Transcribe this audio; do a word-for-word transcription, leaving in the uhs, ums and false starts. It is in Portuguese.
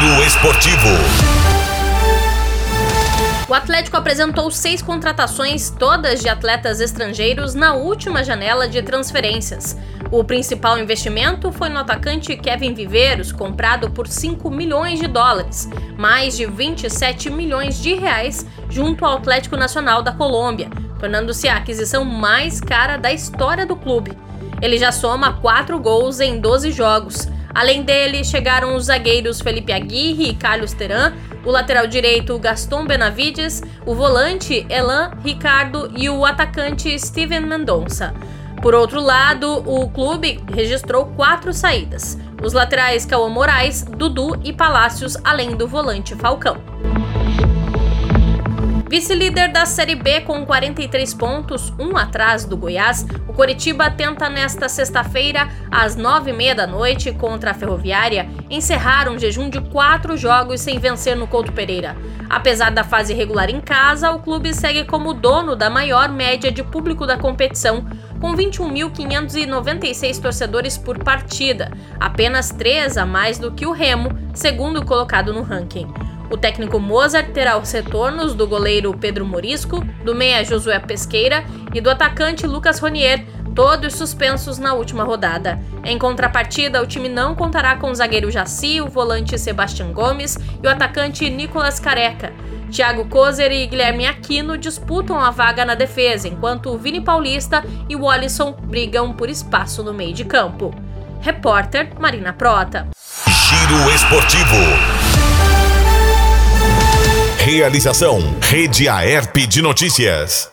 Giro Esportivo. O Atlético apresentou seis contratações, todas de atletas estrangeiros, na última janela de transferências. O principal investimento foi no atacante Kevin Viveiros, comprado por cinco milhões de dólares, mais de vinte e sete milhões de reais, junto ao Atlético Nacional da Colômbia, tornando-se a aquisição mais cara da história do clube. Ele já soma quatro gols em doze jogos. Além dele, chegaram os zagueiros Felipe Aguirre e Carlos Terán, o lateral direito Gaston Benavides, o volante Elan Ricardo e o atacante Steven Mendonça. Por outro lado, o clube registrou quatro saídas: os laterais Cauã Moraes, Dudu e Palácios, além do volante Falcão. Vice-líder da Série B com quarenta e três pontos, um atrás do Goiás, o Coritiba tenta nesta sexta-feira, às nove e meia da noite, contra a Ferroviária, encerrar um jejum de quatro jogos sem vencer no Couto Pereira. Apesar da fase regular em casa, o clube segue como dono da maior média de público da competição, com vinte e um mil quinhentos e noventa e seis torcedores por partida, apenas três a mais do que o Remo, segundo colocado no ranking. O técnico Mozart terá os retornos do goleiro Pedro Morisco, do meia Josué Pesqueira e do atacante Lucas Ronier, todos suspensos na última rodada. Em contrapartida, o time não contará com o zagueiro Jaci, o volante Sebastião Gomes e o atacante Nicolas Careca. Thiago Kozer e Guilherme Aquino disputam a vaga na defesa, enquanto o Vini Paulista e o Alisson brigam por espaço no meio de campo. Repórter Marina Prota. Giro Esportivo. Realização Rede Aerp de Notícias.